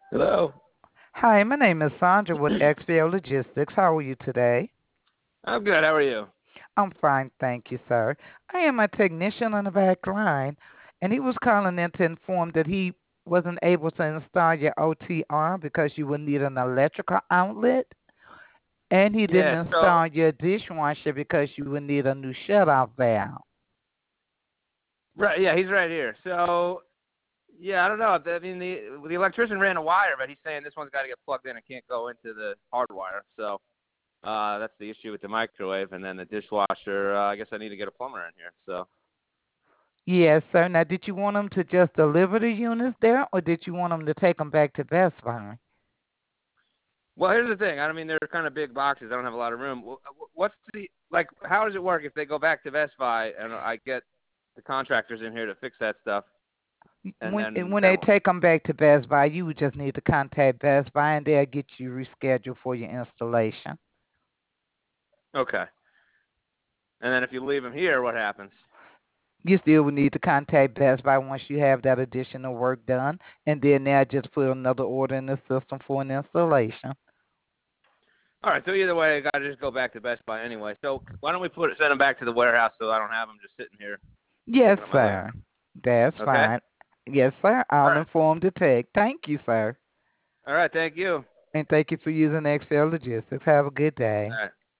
Hello. Hi, my name is Sandra with XPO Logistics. How are you today? I'm good. How are you? I'm fine, thank you, sir. I am a technician on the back line, and he was calling in to inform that he wasn't able to install your OTR because you would need an electrical outlet, and he didn't Yeah. So install your dishwasher because you would need a new shutoff valve. right. Yeah, he's right here. So yeah, I don't know. I mean, the electrician ran a wire, but he's saying this one's got to get plugged in. It can't go into the hard wire. So that's the issue with the microwave, and then the dishwasher. I guess I need to get a plumber in here. So Yes, sir. Now, did you want him to just deliver the units there, or did you want him to take them back to Best Buy? well, here's the thing. I mean, they're kind of big boxes. I don't have a lot of room. What's the like? How does it work if they go back to Best Buy and I get the contractors in here to fix that stuff, and then When they they take them back to Best Buy, you would just need to contact Best Buy and they'll get you rescheduled for your installation. okay. And then if you leave them here, what happens? You still would need to contact Best Buy once you have that additional work done, and then they'll just put another order in the system for an installation. All right. So either way, I got to just go back to Best Buy anyway. So why don't we send them back to the warehouse so I don't have them just sitting here Yes, taking up my land? sir. That's Okay. fine. Yes, sir. All I'll right. inform the tech. Thank you, sir. All right. Thank you. And thank you for using XL Logistics. Have a good All day. right.